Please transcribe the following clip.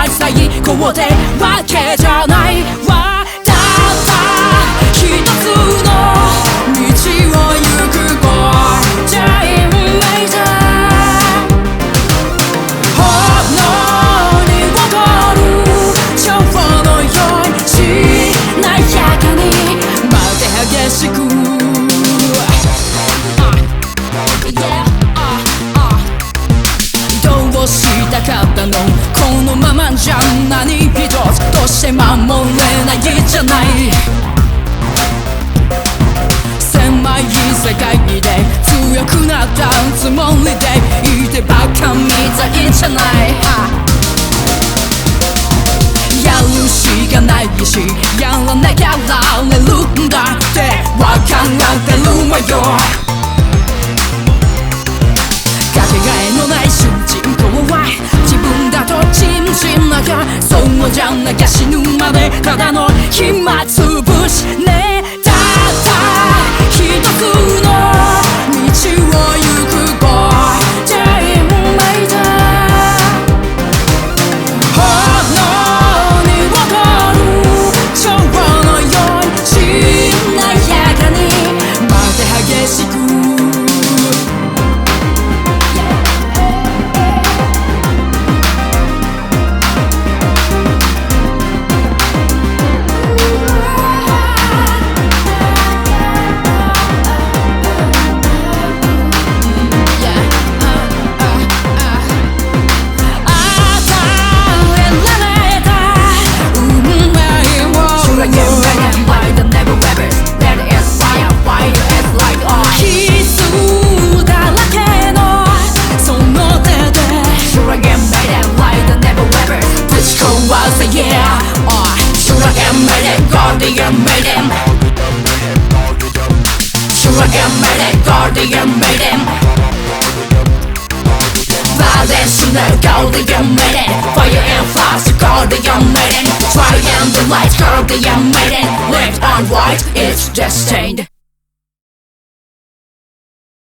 は最高でわけじゃないわ。たった一つの道を行くゴールデンメイド炎に踊る蝶のようにしなやかにまるで激しくどうしたかったのこのままじゃ何一つどうして守れないじゃない。狭い世界で強くなったつもりでいてバカみたいじゃない。やるしかないしやらなきゃなれるんだってわかってるわよ。かけがえのない主人公は自分だと信じなきゃそうじゃなきゃ死ぬまでただの暇つぶしね。たった一つの道を行くゴールデンメイド炎に踊る蝶のようにしなやかにまるで激しくGuardian Maiden Guardian Maiden Violence in the Guardian Maiden Fire and flash Guardian Maiden Try and the light Guardian Maiden Left and right it's destined